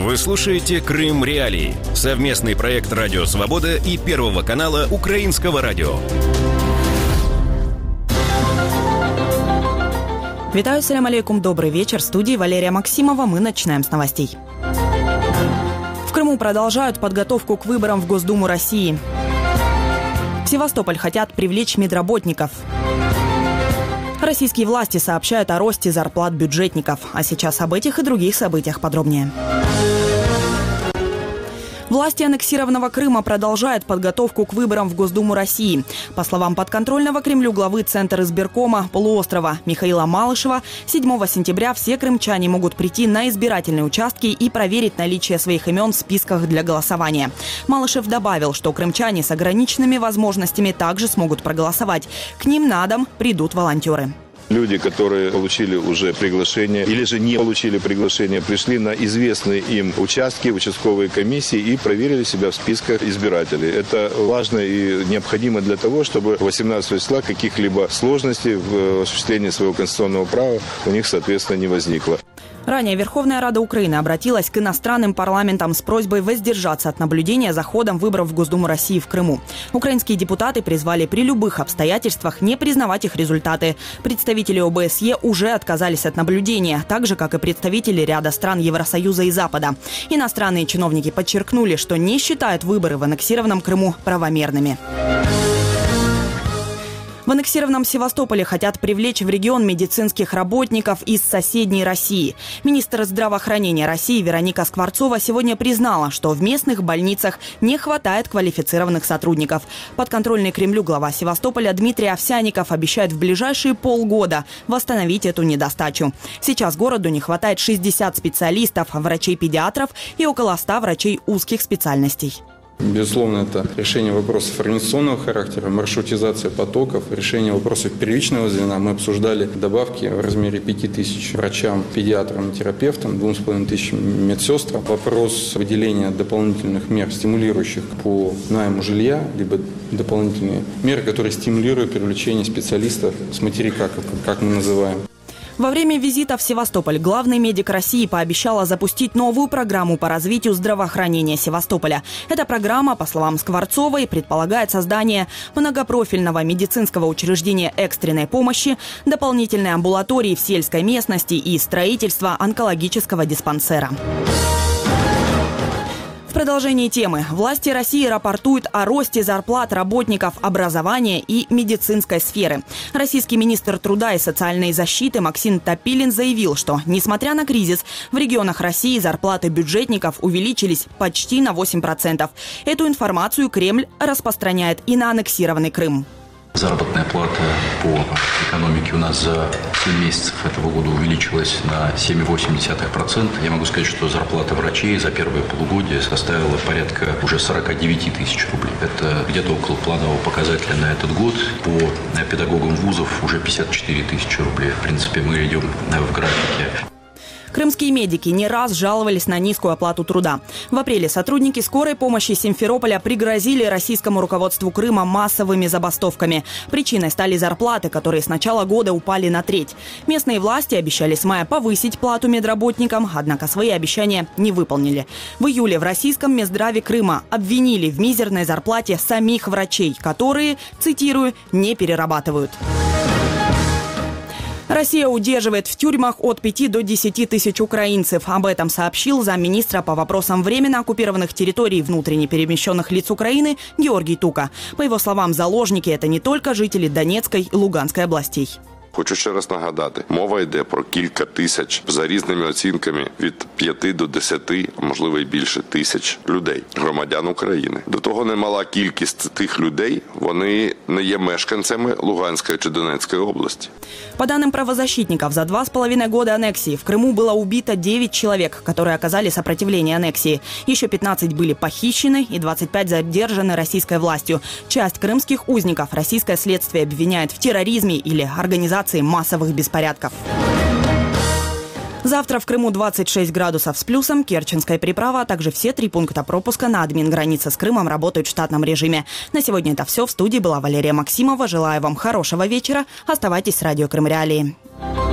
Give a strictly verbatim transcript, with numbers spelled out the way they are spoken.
Вы слушаете «Крым Реалии» – совместный проект «Радио Свобода» и Первого канала Украинского радио. Витаю, салям алейкум, добрый вечер. В студии Валерия Максимова. Мы начинаем с новостей. В Крыму продолжают подготовку к выборам в Госдуму России. В Севастополь хотят привлечь медработников. Российские власти сообщают о росте зарплат бюджетников. А сейчас об этих и других событиях подробнее. Власти аннексированного Крыма продолжают подготовку к выборам в Госдуму России. По словам подконтрольного Кремлю главы Центра избиркома полуострова Михаила Малышева, седьмого сентября все крымчане могут прийти на избирательные участки и проверить наличие своих имен в списках для голосования. Малышев добавил, что крымчане с ограниченными возможностями также смогут проголосовать. К ним на дом придут волонтеры. Люди, которые получили уже приглашение или же не получили приглашение, пришли на известные им участки, участковые комиссии и проверили себя в списках избирателей. Это важно и необходимо для того, чтобы восемнадцатого числа каких-либо сложностей в осуществлении своего конституционного права у них, соответственно, не возникло. Ранее Верховная Рада Украины обратилась к иностранным парламентам с просьбой воздержаться от наблюдения за ходом выборов в Госдуму России в Крыму. Украинские депутаты призвали при любых обстоятельствах не признавать их результаты. Представители ОБСЕ уже отказались от наблюдения, так же, как и представители ряда стран Евросоюза и Запада. Иностранные чиновники подчеркнули, что не считают выборы в аннексированном Крыму правомерными. В аннексированном Севастополе хотят привлечь в регион медицинских работников из соседней России. Министр здравоохранения России Вероника Скворцова сегодня признала, что в местных больницах не хватает квалифицированных сотрудников. Подконтрольный Кремлю глава Севастополя Дмитрий Овсянников обещает в ближайшие полгода восстановить эту недостачу. Сейчас городу не хватает шестидесяти специалистов, врачей-педиатров и около ста врачей узких специальностей. Безусловно, это решение вопросов организационного характера, маршрутизация потоков, решение вопросов первичного звена. Мы обсуждали добавки в размере пяти тысяч врачам, педиатрам, терапевтам, двум с половиной тысячам медсестрам. Вопрос выделения дополнительных мер, стимулирующих по найму жилья, либо дополнительные меры, которые стимулируют привлечение специалистов с материка, как, как мы называем. Во время визита в Севастополь главный медик России пообещала запустить новую программу по развитию здравоохранения Севастополя. Эта программа, по словам Скворцовой, предполагает создание многопрофильного медицинского учреждения экстренной помощи, дополнительной амбулатории в сельской местности и строительство онкологического диспансера. В продолжении темы. Власти России рапортуют о росте зарплат работников образования и медицинской сферы. Российский министр труда и социальной защиты Максим Топилин заявил, что, несмотря на кризис, в регионах России зарплаты бюджетников увеличились почти на восемь процентов. Эту информацию Кремль распространяет и на аннексированный Крым. Заработная плата по экономике у нас за семь месяцев этого года увеличилась на семь целых восемь десятых процента. Я могу сказать, что зарплата врачей за первое полугодие составила порядка уже сорока девяти тысяч рублей. Это где-то около планового показателя на этот год. По педагогам вузов уже пятьдесят четыре тысячи рублей. В принципе, мы идем в графике. Крымские медики не раз жаловались на низкую оплату труда. В апреле сотрудники скорой помощи Симферополя пригрозили российскому руководству Крыма массовыми забастовками. Причиной стали зарплаты, которые с начала года упали на треть. Местные власти обещали с мая повысить плату медработникам, однако свои обещания не выполнили. В июле в российском Минздраве Крыма обвинили в мизерной зарплате самих врачей, которые, цитирую, не перерабатывают. Россия удерживает в тюрьмах от пяти до десяти тысяч украинцев. Об этом сообщил замминистра по вопросам временно оккупированных территорий внутренне перемещенных лиц Украины Георгий Тука. По его словам, заложники – это не только жители Донецкой и Луганской областей. Хочу ще раз нагадати, мова йде про кілька тисяч, за різними оцінками, від п'яти до десяти, а можливо і більше тисяч людей, громадян України. До того немала кількість тих людей, вони не є мешканцями Луганської чи Донецької області. По данным правозащитников, за два с половиной года аннексии в Крыму было убито девять человек, которые оказали сопротивление аннексии. Еще пятнадцать были похищены и двадцать пять задержаны российской властью. Часть крымских узников российское следствие обвиняет в терроризме или организации массовых беспорядков. Завтра в Крыму двадцать шесть градусов с плюсом, Керченская переправа, а также все три пункта пропуска на админ-границе с Крымом работают в штатном режиме. На сегодня это все. В студии была Валерия Максимова. Желаю вам хорошего вечера. Оставайтесь с радио Крым Реалии.